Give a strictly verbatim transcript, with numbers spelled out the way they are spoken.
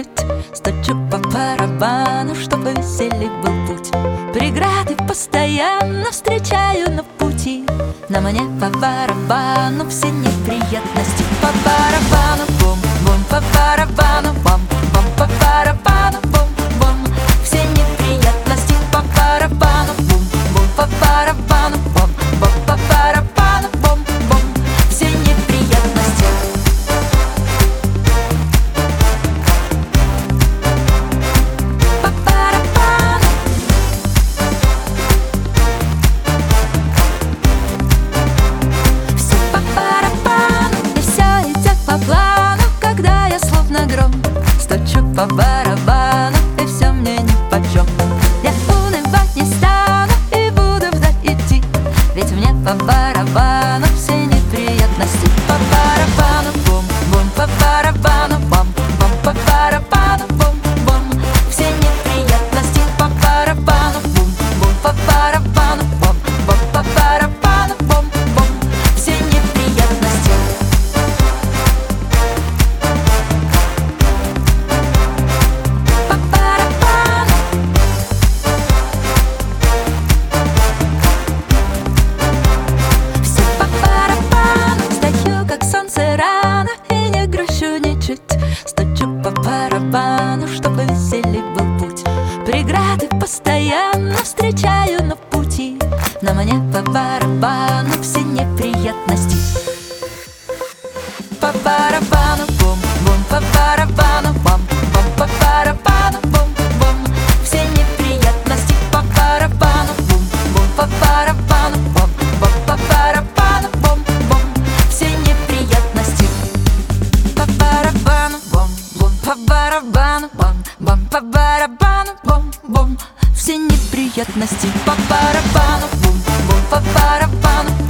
чуть, стучу по барабану, чтобы веселей был путь. Преграды постоянно встречаю на пути, на мне по барабану все неприятности. По барабану бум-бум, по барабану бам-бам, по барабану бум-бум, все неприятности. По барабану бум-бум, по барабану бам-бам, по барабану бум-бум, все неприятности. По барабану. Все по барабану, и все идет по плану, когда я словно гром стучу по барабану, и все мне нипочем. Я унывать не стану и буду вдаль идти, ведь мне по барабану все неприятности. По барабану бум-бум, по барабану бам-бам, по барабану бум-бум, все неприятности. По барабану бум-бум, по барабану бам-бам, по барабану бум-бум, все неприятности. По барабану. Все по барабану. Стою, как солнце рано, и не грущу ничуть. Стучу по барабану, чтобы веселей был путь. Преграды постоянно встречаю на пути, на мне по барабану все неприятности. По барабану бум-бум, по барабану бам-бам, по барабану бум-бум, все неприятности. По барабану бум-бум, по барабану бам-бам, по барабану бум-бум, все неприятности. По барабану бум-бум, по барабану бам-бам, по барабану бум-бум, все неприятности. По барабану бум-бум, по барабану